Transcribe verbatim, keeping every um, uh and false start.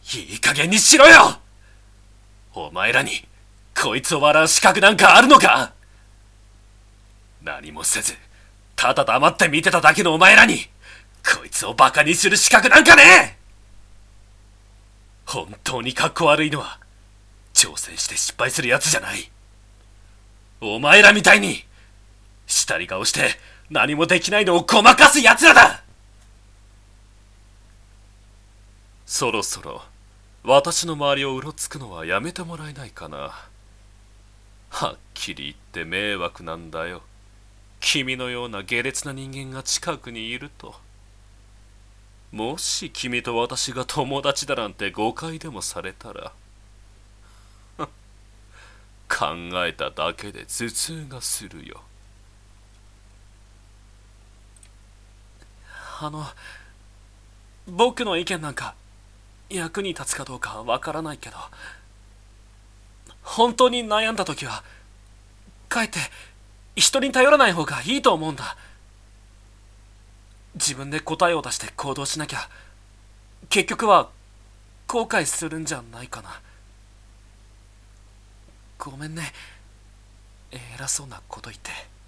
いい加減にしろよ。お前らにこいつを笑う資格なんかあるのか。何もせずただ黙って見てただけのお前らにこいつをバカにする資格なんかねえ。本当にカッコ悪いのは挑戦して失敗するやつじゃない、お前らみたいに下り顔して何もできないのをごまかすやつらだ。そろそろ私の周りをうろつくのはやめてもらえないかな。はっきり言って迷惑なんだよ、君のような下劣な人間が近くにいると。もし君と私が友達だなんて誤解でもされたら考えただけで頭痛がするよ。あの僕の意見なんか役に立つかどうかわからないけど、本当に悩んだ時はかえって人に頼らない方がいいと思うんだ。自分で答えを出して行動しなきゃ結局は後悔するんじゃないかな。ごめんね、偉そうなこと言って。